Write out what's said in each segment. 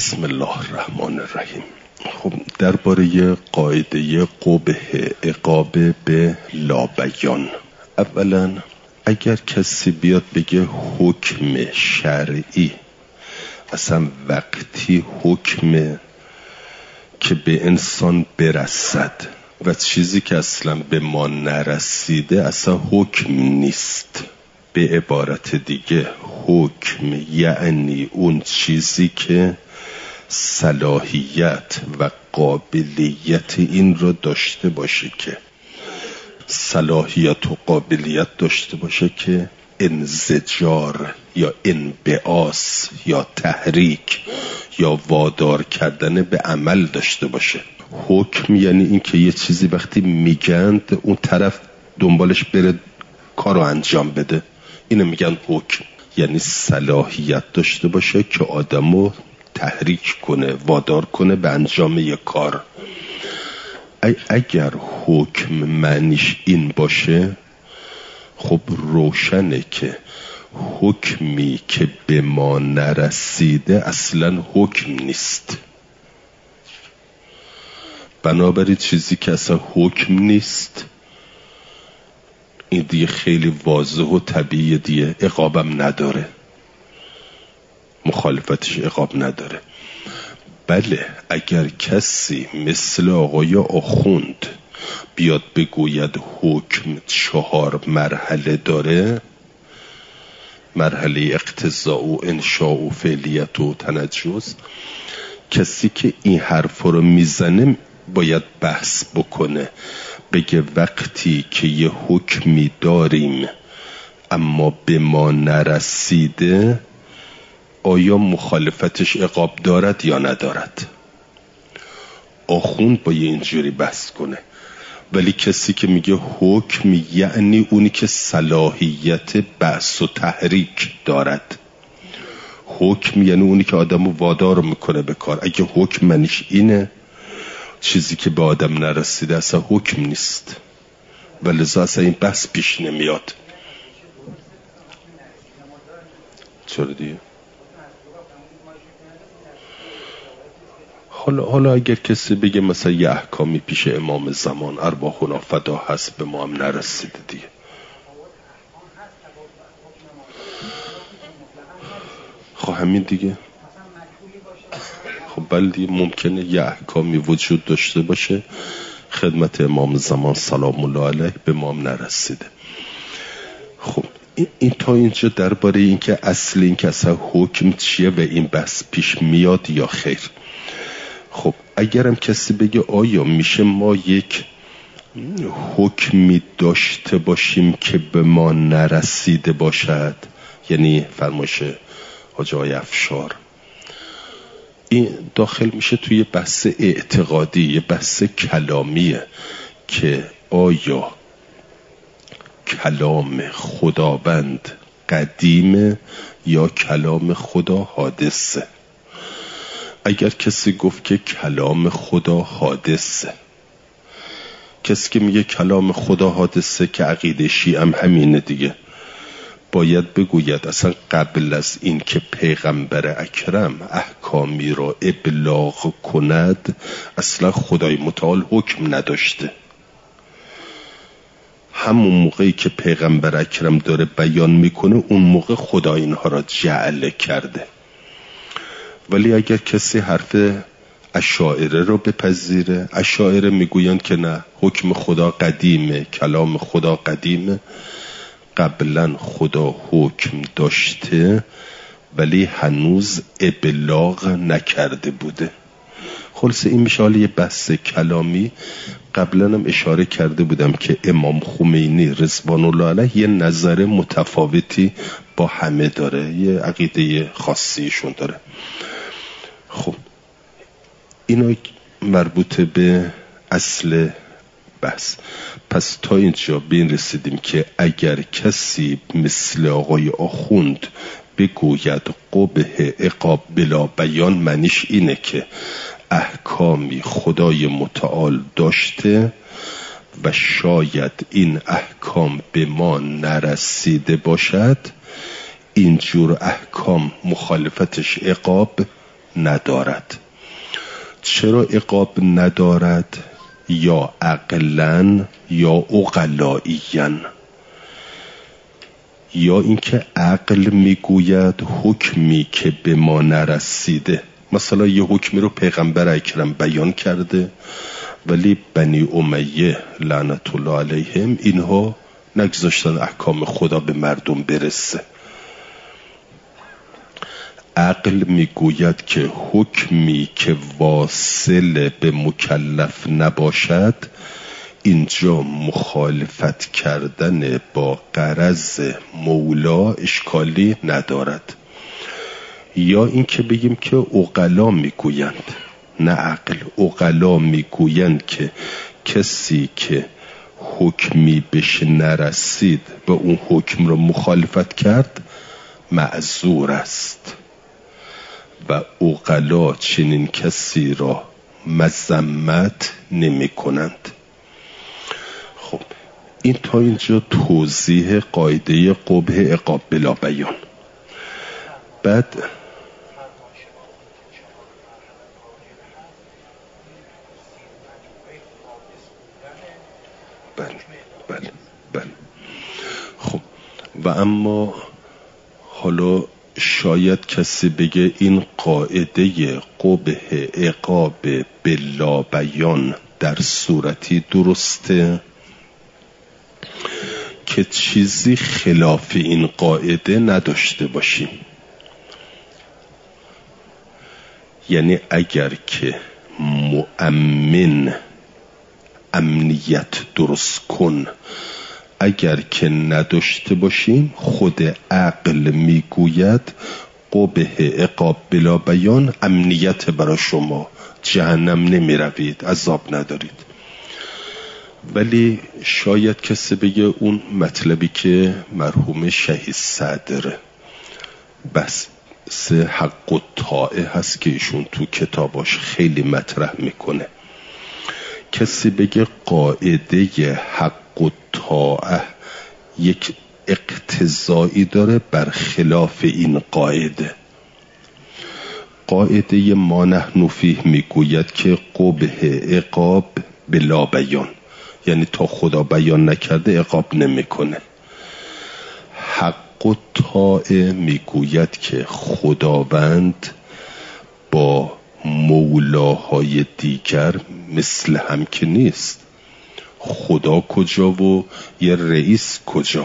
بسم الله الرحمن الرحیم. خب درباره قاعده قبح عقاب به لابیان، اولا اگر کسی بیاد بگه حکم شرعی، اصلا وقتی حکم که به انسان برسد و چیزی که اصلا به ما نرسیده اصلا حکم نیست. به عبارت دیگه حکم یعنی اون چیزی که صلاحیت و قابلیت این رو داشته باشه، که صلاحیت و قابلیت داشته باشه که انزجار یا انبعاث یا تحریک یا وادار کردن به عمل داشته باشه. حکم یعنی این که یه چیزی وقتی میگند اون طرف دنبالش بره کارو انجام بده، اینو میگن حکم. یعنی صلاحیت داشته باشه که آدمو تحریک کنه، وادار کنه به انجام یک کار. اگر حکم معنیش این باشه، خب روشنه که حکمی که به ما نرسیده اصلا حکم نیست. بنابراین چیزی که اصلا حکم نیست، این دیگه خیلی واضح و طبیعیه دیگه، عقابم نداره، مخالفتش عقاب نداره. بله اگر کسی مثل آقای آخوند بیاد بگوید حکم 4 مرحله داره، مرحله اقتضاء و انشاء و فعلیت و تنجز، کسی که این حرف رو میزنه باید بحث بکنه، بگه وقتی که یه حکمی داریم اما به ما نرسیده، آیا مخالفتش عقاب دارد یا ندارد؟ آخوند باید اینجوری بحث کنه. ولی کسی که میگه حکم یعنی اونی که صلاحیت بحث و تحریک دارد، حکم یعنی اونی که آدمو وادار میکنه به کار. اگه حکم منیش اینه، چیزی که به آدم نرسیده اصلا حکم نیست، ولذا اصلا این بحث پیش نمیاد. چرا دیگه؟ حالا اگر کسی بگه مثلا یه احکامی پیش امام زمان ارواحنا فدا هست به ما هم نرسیده دیگه، خب همین دیگه. خب بله دیگه، ممکنه یه احکامی وجود داشته باشه خدمت امام زمان سلام الله علیه به ما هم نرسیده. خب این تا اینجا درباره این که اصل این که اصلا حکم چیه و این بحث پیش میاد یا خیر. خب اگرم کسی بگه آیا میشه ما یک حکمی داشته باشیم که به ما نرسیده باشد، یعنی فرمایش حاج آقای افشار، این داخل میشه توی بحث اعتقادی، یه بحث کلامیه که آیا کلام خداوند قدیمه یا کلام خدا حادثه. اگر کسی گفت که کلام خدا حادثه، کسی که میگه کلام خدا حادثه که عقیده شیعه هم همینه دیگه، باید بگوید اصلا قبل از این که پیغمبر اکرم احکامی را ابلاغ کند اصلا خدای متعال حکم نداشته. همون موقعی که پیغمبر اکرم داره بیان میکنه اون موقع خدا اینها را جعل کرده. ولی اگر کسی حرف اشاعره رو بپذیره، اشاعره میگویند که نه، حکم خدا قدیمه، کلام خدا قدیمه، قبلا خدا حکم داشته ولی هنوز ابلاغ نکرده بوده. خلاصه این میشه حالا یه بحث کلامی. قبلا هم اشاره کرده بودم که امام خمینی رضوان الله علیه یه نظر متفاوتی با همه داره، یه عقیده خاصیشون داره. خب اینا مربوط به اصل بحث. پس تا اینجا به این رسیدیم که اگر کسی مثل آقای آخوند بگوید قبح عقاب بلا بیان، معنیش اینه که احکامی خدای متعال داشته و شاید این احکام به ما نرسیده باشد، اینجور احکام مخالفتش عقاب ندارد. چرا عقاب ندارد؟ یا عقلن یا عقلائیاً. یا اینکه عقل میگوید حکمی که به ما نرسیده، مثلا یه حکمی رو پیغمبر اکرم بیان کرده ولی بنی امیه لعنت الله علیهم اینها نگذاشتن احکام خدا به مردم برسه. عقل میگوید که حکمی که واصل به مکلف نباشد اینجا مخالفت کردن با غرض مولا اشکالی ندارد. یا این که بگیم که عقلا میگویند، نه عقل، عقلا میگویند که کسی که حکمی بهش نرسید و اون حکم رو مخالفت کرد معذور است و عقلا چنین کسی را مذمت نمی کنند. خب این تا اینجا توضیح قاعده قبح عقاب بلا بیان. بعد بله. خب و اما حالا شاید کسی بگه این قاعده قبح عقاب بلا بیان در صورتی درسته که چیزی خلاف این قاعده نداشته باشیم. یعنی اگر که مؤمن امنیت درست کن اگر که نداشته باشیم، خود عقل میگوید قبح عقاب بلا بیان امنیت برای شما، جهنم نمی روید، عذاب ندارید. ولی شاید کسی بگه اون مطلبی که مرحوم شهید صدر بس حق و طاعه هست که ایشون تو کتاباش خیلی مطرح میکنه، کسی بگه قاعده حق و طاعه یک اقتضایی داره بر خلاف این قاعده. قاعده ما نحن فیه میگوید که قبح عقاب بلا بیان، یعنی تا خدا بیان نکرده عقاب نمیکنه. حق و طاعه میگوید که خداوند با مولاهای دیگر مثل هم که نیست. خدا کجا و یه رئیس کجا؟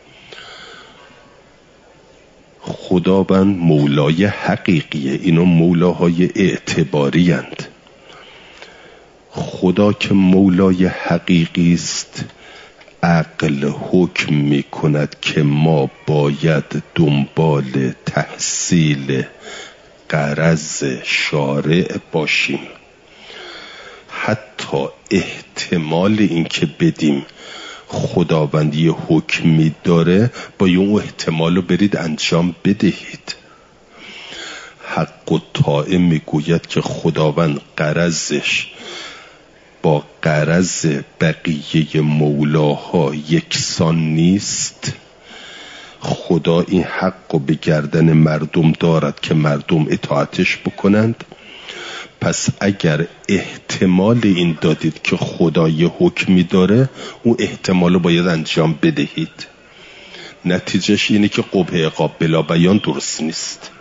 خداوند مولای حقیقیه، اینا مولاهای اعتباری اند. خدا که مولای حقیقی است، عقل حکم می کند که ما باید دنبال تحصیل غرض شارع باشیم. حتی احتمال این که بدیم خداوند یه حکمی داره، با اون احتمال رو برید انجام بدهید. حق و طاعه میگوید که خداوند غرضش با غرض بقیه مولاها یکسان نیست. خدا این حق رو به گردن مردم دارد که مردم اطاعتش بکنند. پس اگر احتمال این دادید که خدا یه حکمی داره، اون احتمال رو باید انجام بدهید. نتیجهش اینه که قبح عقاب بلا بیان درست نیست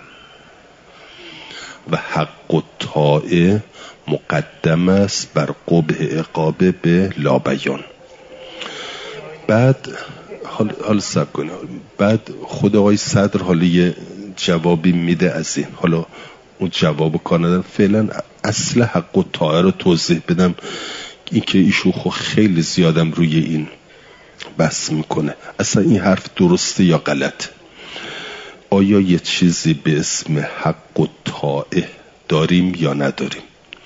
و حق و طاعه مقدم است بر قبح عقاب بلا بیان. بعد حالا سب کنه، بعد خود آقای صدر حالا یه جوابی میده از این. حالا اون جواب کانادا فعلا اصل حق و طاعه رو توضیح بدم، این که ایشون خود خیلی زیادم روی این بحث میکنه. اصلا این حرف درسته یا غلط؟ آیا یه چیزی به اسم حق و طاعه داریم یا نداریم؟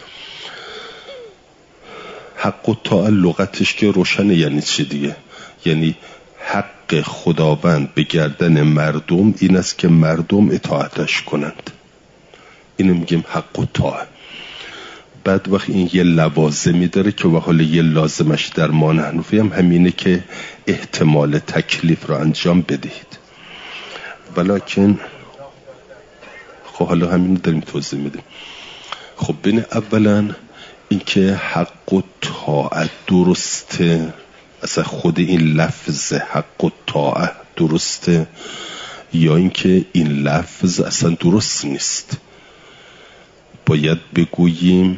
حق و طاعه لغتش که روشنه، یعنی چی دیگه؟ یعنی حق خداوند به گردن مردم این است که مردم اطاعتش کنند. اینو میگیم حق و طاعه. بعد وقت این یه لوازمی داره که و حالا یه لازمش در ما نحنفی هم همینه که احتمال تکلیف رو انجام بدهید. ولیکن خب حالا همین داریم توضیح میدیم. خب بین اولا اینکه حق و طاعت درسته، اصلا خود این لفظ حق و طاعت درسته یا اینکه این لفظ اصلا درست نیست. باید بگوییم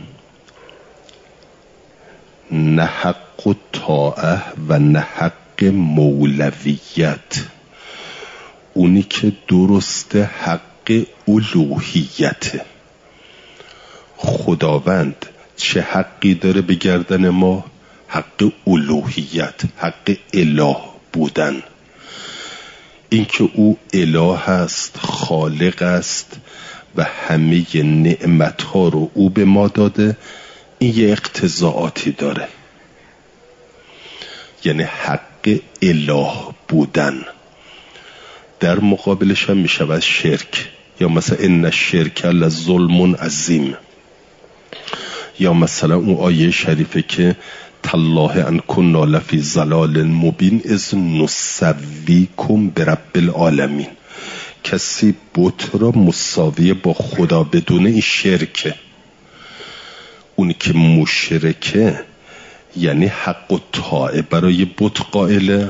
نه حق و طاعت و نه حق مولویت. اونی که درسته حق الوهیته. خداوند چه حقی داره به گردن ما؟ حق الوهیت، حق اله بودن. اینکه او اله است، خالق است و همه نعمتها رو او به ما داده، این یه اقتضاعاتی داره، یعنی حق اله بودن. در مقابلش هم میشود شرک، یا مثلا ان الشرک لظلم عظیم، یا مثلا اون آیه شریفه که تالله ان کنا لفی ضلال مبین اذ نسویکم برب العالمین. کسی بت را مساوی با خدا بدونه این شرکه. اونی که مشرکه یعنی حق و طاعه برای بت قائله.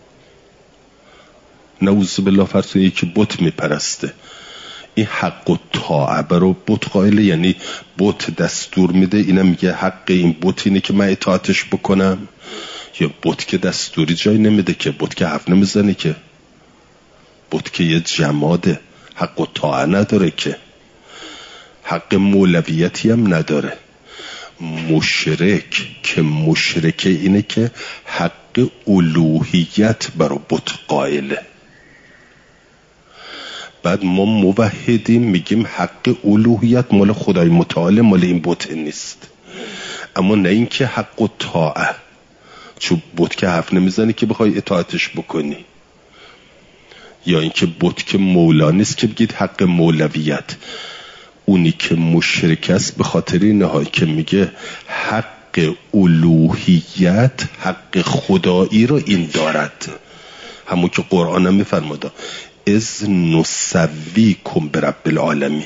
نعوذ بالله، فرض کنید که بت میپرسته، این حق و طاعه برای بت قائله، یعنی بت دستور میده، اینم میگه حق این بت اینه که من اطاعتش بکنم. یا بت که دستوری جای نمیده که، بت که حرف نمیزنه که، بت که یه جماده، حق و طاعه نداره که، حق مولویتی هم نداره. مشرک که مشرکه اینه که حق الوهیت برای بت قائله. بعد ما موحدیم میگیم حق الوهیت مال خدای متعال، مال این بت نیست. اما نه این که حق و طاعه، چون بت که حرف نمیزنه که بخوای اطاعتش بکنی. یا این که بت که مولا نیست که بگید حق مولویت. اونی که مشرک است به خاطر اینه که میگه حق الوهیت، حق خدایی رو این دارد. همون که قرآن هم میفرماده از نسویکم برب العالمین.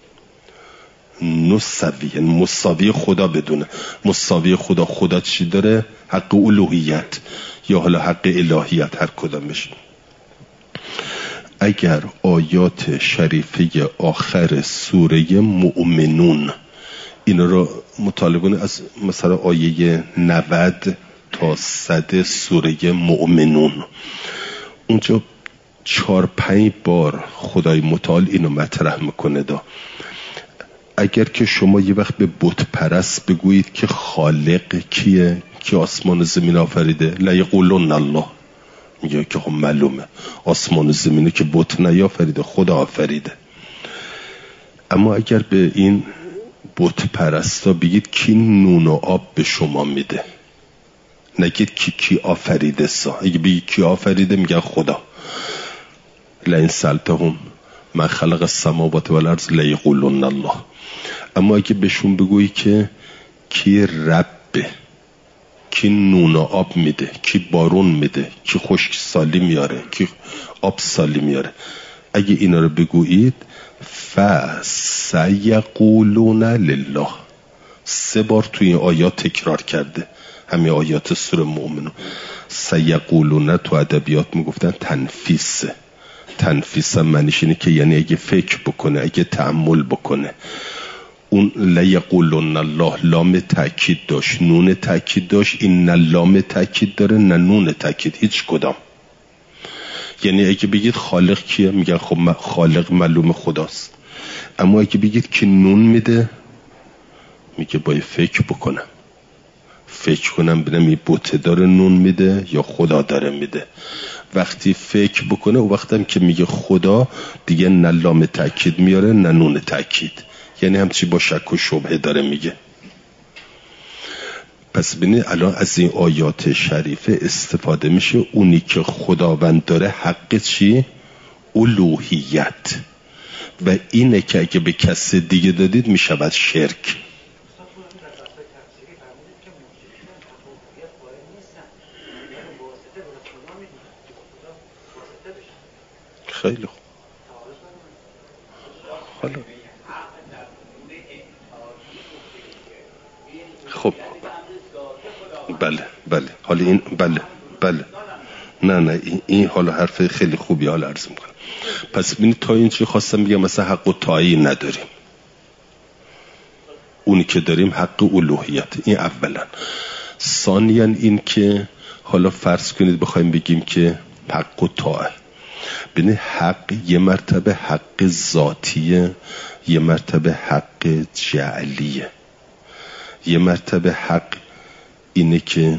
نسوی مساوی خدا بدونه. مساوی خدا، خدا چی داره؟ حق الوهیت یا حالا حق الهیت، هر کدام بشه. اگر آیات شریفه آخر سوره مؤمنون این رو مطالعه کنید، از مثلا آیه 90 تا 100 سوره مؤمنون، اونجا 4-5 بار خدای متعال اینو مطرح میکنه. اگر که شما یه وقت به بت پرست بگویید که خالق کیه، که آسمان و زمین آفریده، لا یقولون الله، میگه که خب معلومه آسمان و زمینه که بت نیافریده، خدا آفریده. اما اگر به این بت پرستا بگید کی نون و آب به شما میده، نگید کی آفریده سا. اگه بگید کی آفریده میگن خدا. لئن سألتهم من خلق السماوات والارض لا یقولون الله. اما اگه بهشون بگویی که کی ربه، کی نون و آب میده، کی بارون میده، کی خشک سالی میاره، کی آب سالی میاره، اگه اینا رو بگویید فسیقولون لله. 3 بار توی این آیات تکرار کرده، همین آیات سوره مؤمنون. سیقولون تو ادبیات میگفتن تنفیسه. تنفیس هم معنیش اینه که یعنی اگه فکر بکنه، اگه تأمل بکنه. اون لا یقولون الله لام تأکید داشت، نون تأکید داشت، این نه لام تأکید داره نه نون تأکید، هیچ کدام. یعنی اگه بگید خالق کیه، میگن خب خالق معلوم خداست. اما اگه بگید که نون میده، میگه باید فکر بکنم، فکر کنم ببینم این بت داره نون میده یا خدا داره میده. وقتی فکر بکنه و وقتی هم که میگه خدا، دیگه نه لام تأکید میاره نه نون تأکید، یعنی همچی با شک و شبهه داره میگه. پس ببینید الان از این آیات شریفه استفاده میشه. اونی که خداوند داره حق چی؟ الوهیت. و اینه که اگه به کس دیگه دادید میشود شرک. خیلی خوب. حالا خب بله حالا این بله نه این حالا حرف خیلی خوبی حالا عرض میکنم. پس ببینید تا این چی خواستم بگم، مثلا حق و طاعی نداریم، اونی که داریم حق الوهیت. این اولا. ثانیاً این که حالا فرض کنید بخوایم بگیم که حق و طاعه، ببینید حق یه مرتبه حق ذاتیه، یه مرتبه حق جعلیه. یه مرتبه حق اینه که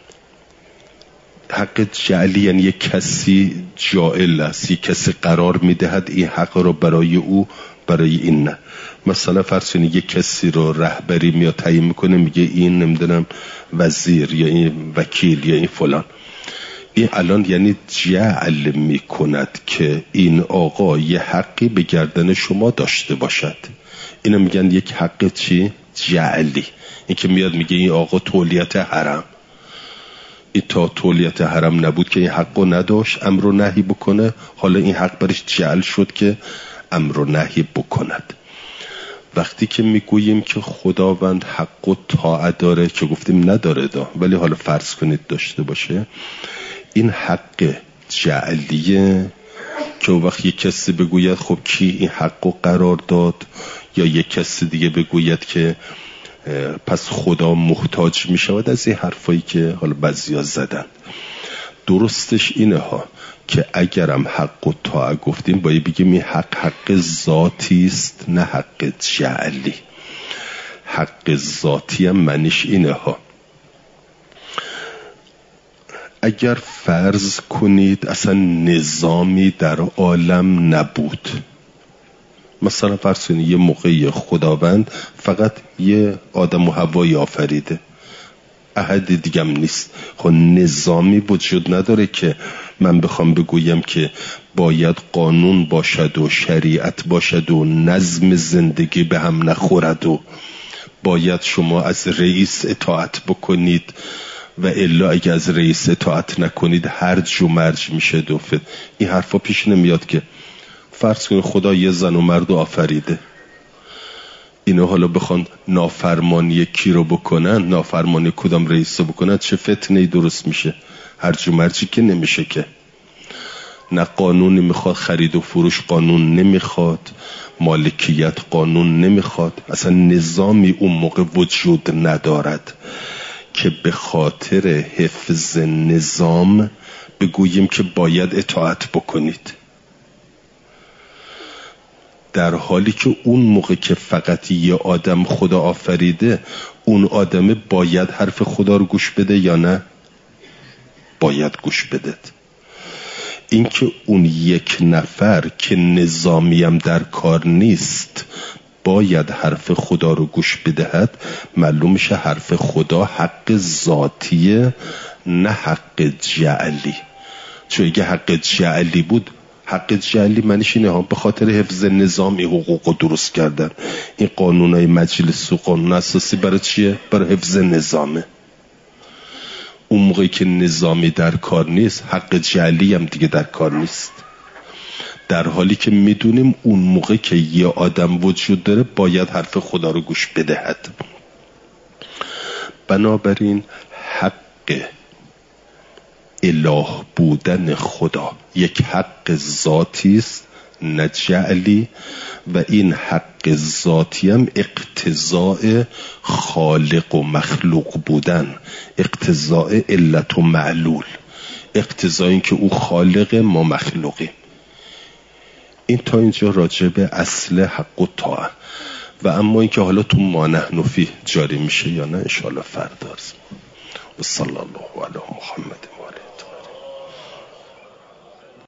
حق جعلی یعنی یک کسی جائل است، یک کسی قرار میدهد این حق رو برای او، برای این نه. مثلا فرض کنید یک کسی رو رهبری میاد تعیین میکنه، میگه این نمیدونم وزیر یا این وکیل یا این فلان. این الان یعنی جعل میکند که این آقا یه حقی به گردن شما داشته باشد. اینو میگن یک حق چی؟ جعلی. این که میاد میگه این آقا تولیت حرم، این تا تولیت حرم نبود که این حقو نداشت امر و نهی بکنه، حالا این حق برش جعل شد که امر و نهی بکند. وقتی که میگوییم که خداوند حق و طاعت داره، که گفتیم نداره ولی حالا فرض کنید داشته باشه، این حق جعلیه که وقتی یک کسی بگوید خب کی این حق و قرار داد، یا یک کسی دیگه بگوید که پس خدا محتاج می شود، از این حرفایی که حالا بعضیا زدن. درستش اینه ها که اگرم حق و طاعت گفتیم باید بگیم این حق ذاتی است نه حق جعلی. حق ذاتی هم معنیش اینه ها، اگر فرض کنید اصلا نظامی در عالم نبود، مثلا فرض کنید یه موقعی خداوند فقط یه آدم و حوایی آفریده، احد دیگم نیست، خب نظامی وجود نداره که من بخوام بگویم که باید قانون باشد و شریعت باشد و نظم زندگی به هم نخورد و باید شما از رئیس اطاعت بکنید و الا اگه از رئیس اطاعت نکنید هرج و مرج میشه. این حرفا پیش نمیاد که فرض کنید خدا یه زن و مرد آفریده، اینو حالا بخوان نافرمانی کی رو بکنن، نافرمانی کدام رئیس رو بکنن، چه فتنه‌ای درست میشه؟ هرج و مرجی که نمیشه که. نه قانونی میخواد، خرید و فروش قانون نمیخواد، مالکیت قانون نمیخواد، اصلا نظامی اون موقع وجود ندارد که به خاطر حفظ نظام بگوییم که باید اطاعت بکنید. در حالی که اون موقع که فقط یه آدم خدا آفریده، اون آدم باید حرف خدا رو گوش بده یا نه؟ باید گوش بده. این که اون یک نفر که نظامی هم در کار نیست باید حرف خدا رو گوش بدهد، معلوم میشه حرف خدا حق ذاتیه نه حق جعلی. چون اگه حق جعلی بود، حق جعلی معنیش اینه ها به خاطر حفظ نظامی حقوق رو درست کردن. این قانونای مجلس و قانون اساسی برای چیه؟ برای حفظ نظامه. اون موقعی که نظامی در کار نیست، حق جعلی هم دیگه در کار نیست. در حالی که میدونیم اون موقع که یه آدم وجود داره باید حرف خدا رو گوش بدهد. بنابراین حق اله بودن خدا یک حق ذاتی است نه جعلی، و این حق ذاتی هم اقتضاء خالق و مخلوق بودن، اقتضاء علت و معلول، اقتضاء این که او خالق ما مخلوقیم. این تا اینجا راجع به اصل حق و طاعت. و اما این که حالا تو ما نحن فیه جاری میشه یا نه انشاءالله فردا. و صلی الله علی محمد.